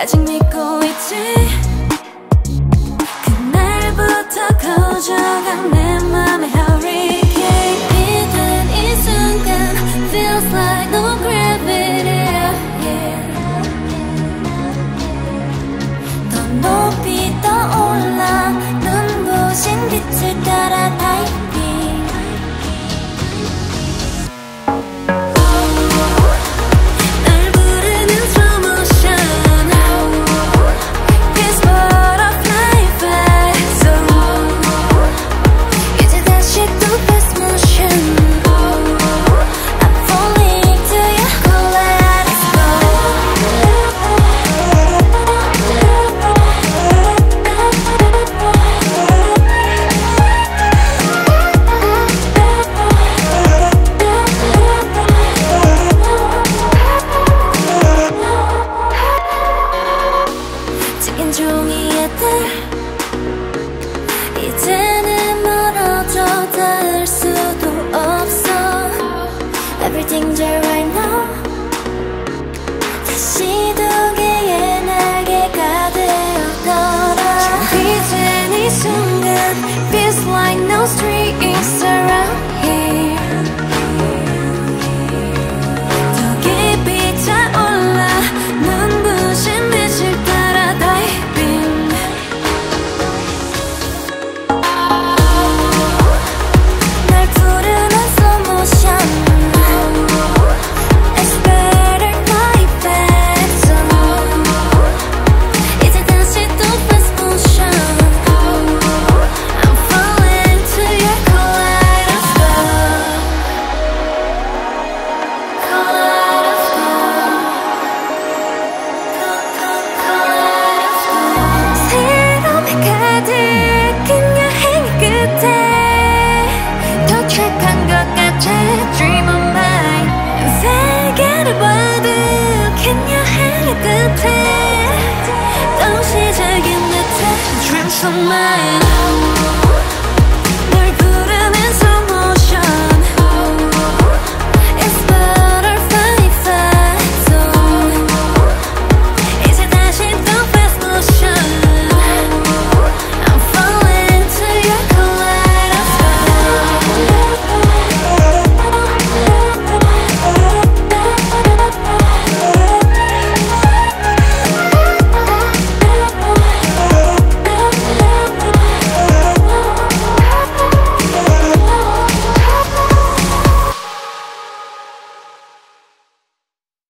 아직 믿고 있지. 그날부터 커져간 내 맘의 hurricane. 이젠 이 순간 feels like no gravity, yeah. 더 높이 떠올라 눈부신 빛을 따라 다이빙. 종이에 이제는 멀어져 닿을 수도 없어. Everything's right now. 다시 두 개의 날개가 되었더라. 이젠 이 순간 feels like no strings around here. 더 깊이 차올라 눈부신 빛을 따라 Dream of mine. 세계를 봐득한 여행의 끝에 또 시작인 듯한 Dreams of mine.